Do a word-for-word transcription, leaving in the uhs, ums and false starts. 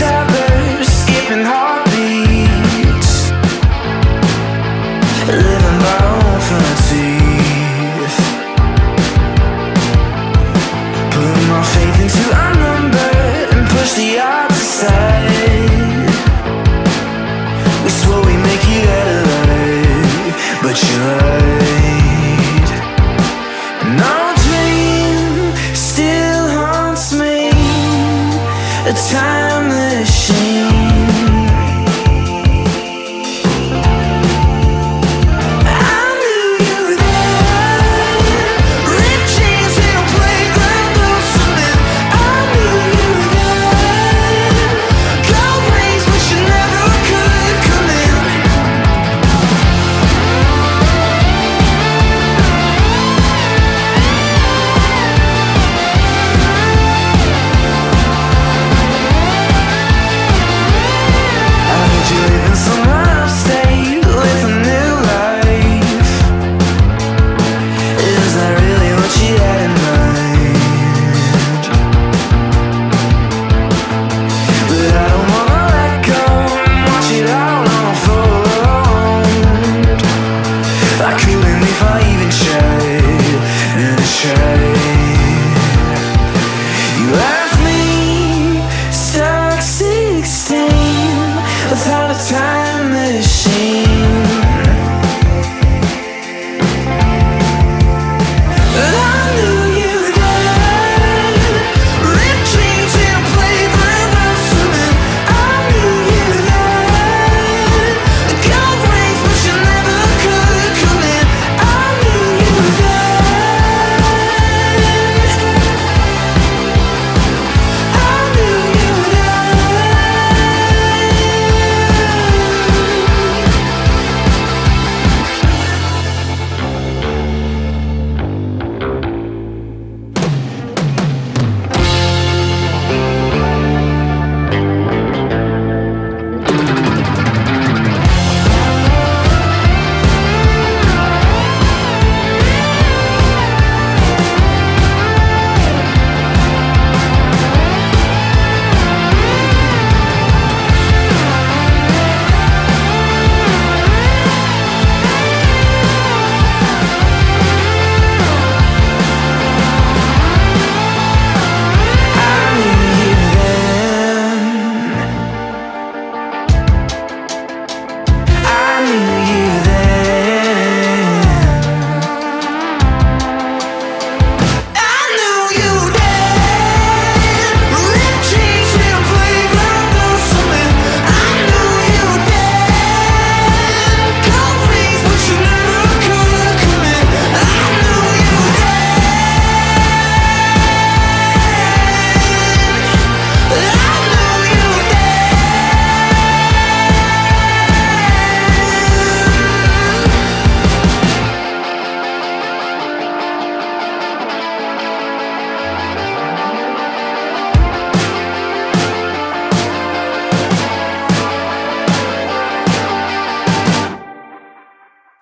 towers, skipping heartbeats, living by own front teeth, putting my faith into our number and push the odds aside. We swore we make it out alive, but you're right. And our dream still haunts me. A time